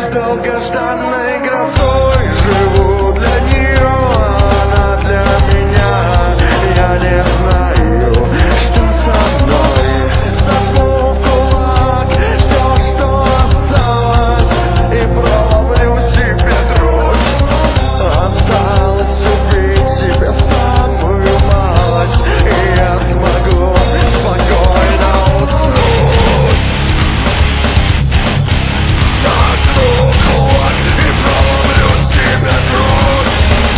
долгожданной грозой живу для нее, она для меня. Я не знаю, что со мной. Сотру в кулак все, что осталось, и проломлю себе грудь. Осталось убить себе самую малость, и я смогу спокойно уснуть. Сотру кулак и проломлю себе грудь.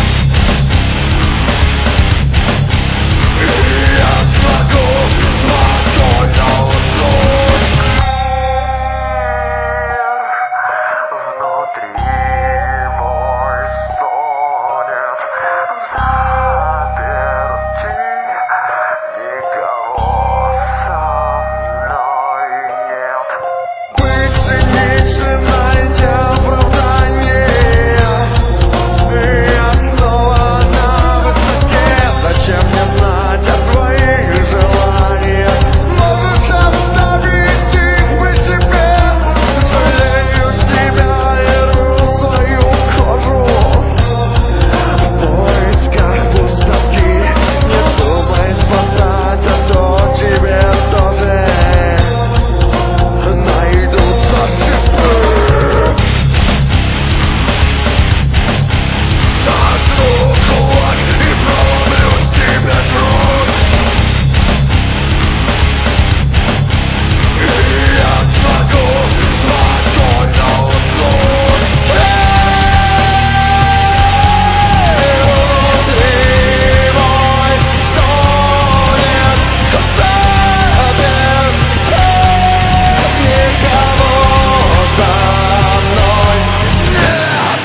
И я смогу спокойно уснуть. Внутри мой стонет заперти, никого со мной нет. Быть циничным, найти оправдание, я снова на высоте. Зачем мне знать о твоих желаниях? Можешь оставить их при себе. Жалею себя и рву свою кожу в поисках пустоты. Не думай спасать, а то тебе тоже найдутся шипы. Сотру кулак и проломлю себе грудь. И я смогу спокойно уснуть. Внутри мой стонет заперти, никого со мной нет.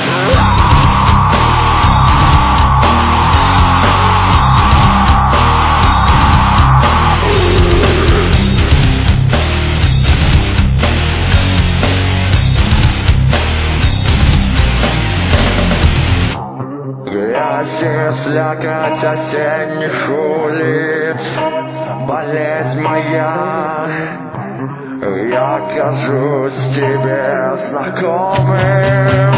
Грязь и слякоть осенних улиц, болезнь моя. Я кажусь тебе знакомым.